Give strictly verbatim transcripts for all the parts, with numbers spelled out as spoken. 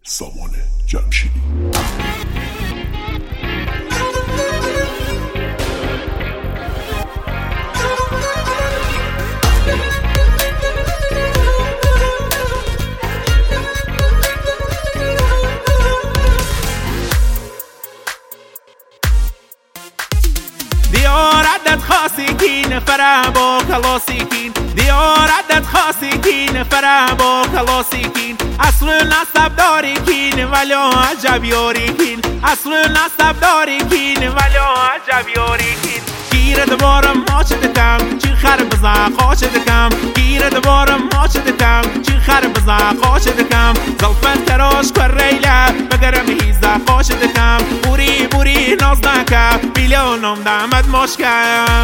سامان جمشیدی. دیار عدد خاصی کین فرا با کلاسیکین دیار عدد خاصی کین فرا با کلاسیکین اصل نسب داری کین ولی عجب یاری کین اصل نسب داری کین ولی عجب یاری کین گیر دوبارم ماچ دکم چی خر بزا خوش دکم گیر دوبارم ماچ دکم چی خر بزا خوش دکم زلفت کراش کر ریله بگرم هیزا خوش دکم بوری بوری ناز نکم میلیونم دامد مشکم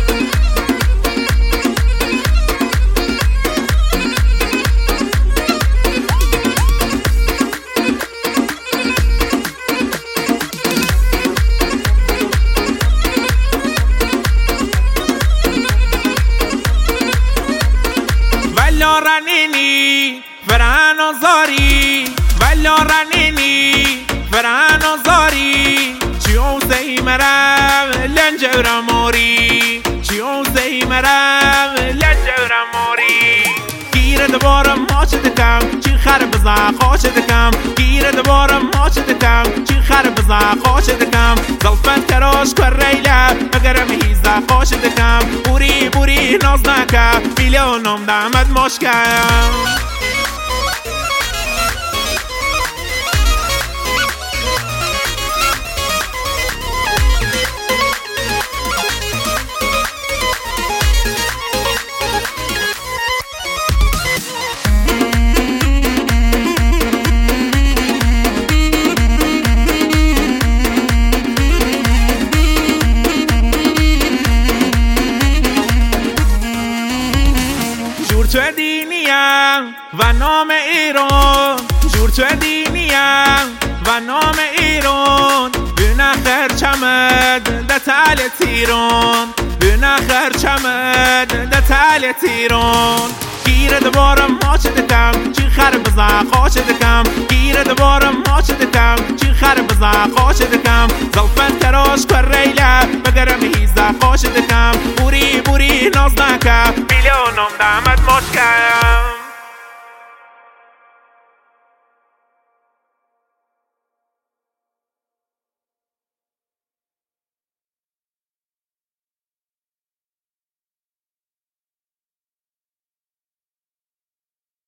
ولا رنینی فرانو زاری ولا رنینی فرانو زاری چیون زی مرم لنجورم موری چیون زی مرم لنجورم موری گیر دوبارم ماچ دکم چی خر بزا خوش دکم گیر دوبارم ماچ دکم چی خر بزا خوش دکم زلفت کراش کر ریله بگرم هیزا خوش دکم بوری بوری ناز نکم میلیونم دامد مشکم جور تو دینیم و نام ایران جور تو دینیم و نام ایران بنخر چمد دتال تیران بنخر چمد دتال تیران گیر دوبارم ماچ دکم چی خر بزا خوش دکم گیر دوبارم ماچ دکم چی خر بزا خوش دکم زلفت کراش کر ریله بگرم هیزا خوش دکم بوری بوری ناز نکم میلیونم دامد